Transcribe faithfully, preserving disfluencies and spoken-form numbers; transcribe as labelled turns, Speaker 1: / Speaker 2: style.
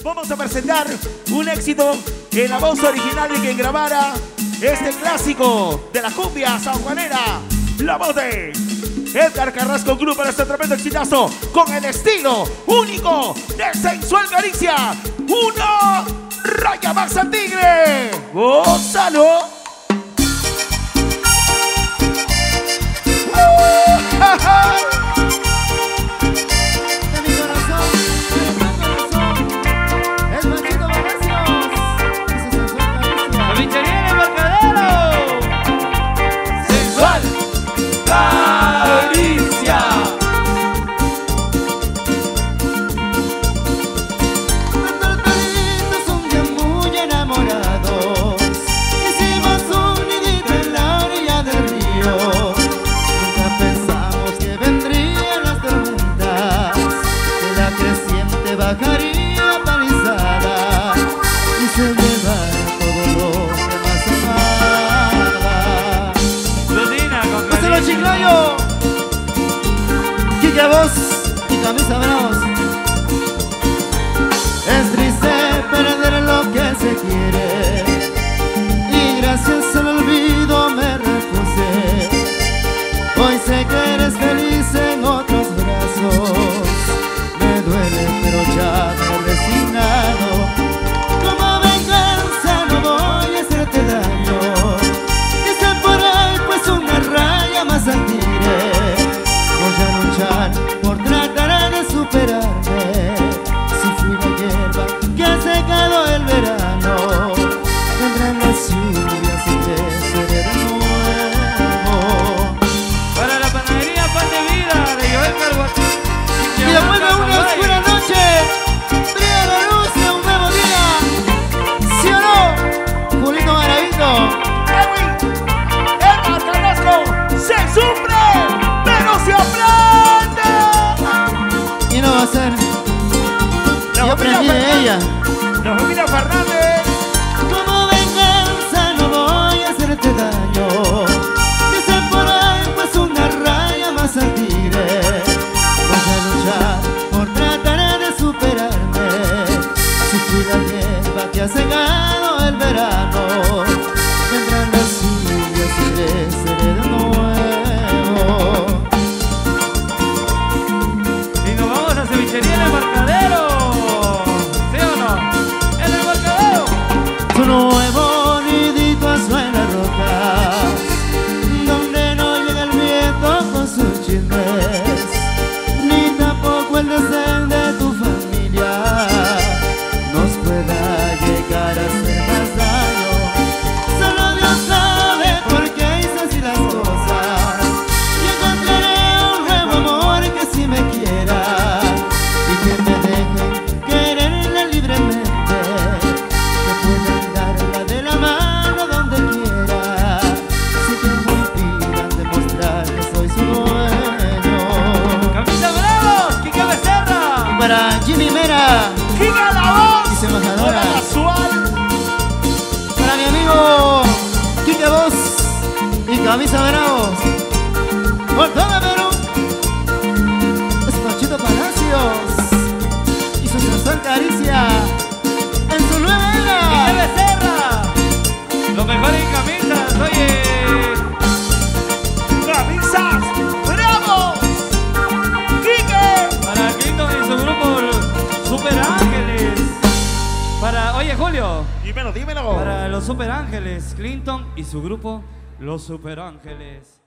Speaker 1: Vamos a presentar un éxito en la voz original de quien grabara este clásico de la cumbia sanjuanera. La voz de Edgar Carrasco Group para este tremendo exitazo con el estilo único de Sensual Caricia. Una raya más al tigre. ¡Gózalo! ¡Uh! ¡Ja, ja!
Speaker 2: Bajaría palizada y se llevara todo lo que más amaba.
Speaker 3: Ludina con
Speaker 2: ¡Pásalo, Chiclayo! Kike Voz y Camisa Bravos. Es triste perder lo que se quiere y gracias al olvido me repuse. Hoy sé que eres feliz en otros brazos. Me duele pero ya me he resignado. Como venganza no voy a hacerte daño. Dicen por ahí pues una raya más al tigre. Voy a luchar por tratar de superarme. Si fui la hierba que ha secado el verano, vendrán las lluvias y creceré de nuevo.
Speaker 3: Para la panadería Pan de Vida de Joel Carguatí.
Speaker 2: Y después de una oscura noche brilla la luz de un nuevo día. ¿Sí o no, Julito Maravito?
Speaker 1: Edwin, Edgar Carrasco, se sufre, pero se aprende.
Speaker 2: Y no va a ser.
Speaker 1: La
Speaker 2: Yo aprendí de ella.
Speaker 1: La familia Fernández.
Speaker 2: Como venganza no voy a hacerte daño. Dicen por ahí pues una raya más al tigre. Por tratar de superarme. Si fui la hierba que ha cegado el verano, vendrán las lluvias y creceré de nuevo.
Speaker 3: Y nos vamos a cevichería en el Embarcadero. ¿Sí o no? En el Embarcadero.
Speaker 2: Tu nuevo nidito suena rocas, donde no llega el viento con sus chismes, el desdén de tu familia nos pueda llegar a hacer más daño. Solo Dios sabe por qué hice así las cosas. Y encontraré un nuevo amor que sí me quiera y que me deje quererla libremente, que pueda darla de la mano donde quiera, sin que me impidan demostrar que soy su dueño.
Speaker 3: Camisa Bravos, Kike Becerra.
Speaker 2: Para Jimmy Mera,
Speaker 1: Giga la voz.
Speaker 2: dice embajadora.
Speaker 1: Hola, casual.
Speaker 2: Para mi amigo Kike Voz y Camisa Bravos. Por todo Perú. Es Panchito Palacios y su sensual caricia en su nueva
Speaker 3: Kike
Speaker 2: era.
Speaker 3: Becerra. Lo mejor en camisas, oye.
Speaker 1: Camisas bravos. Quique.
Speaker 3: Para Clinton y su grupo Super Ángeles. Para, oye Julio.
Speaker 1: Dímelo, dímelo.
Speaker 3: Para los Super Ángeles, Clinton y su grupo Los Super Ángeles.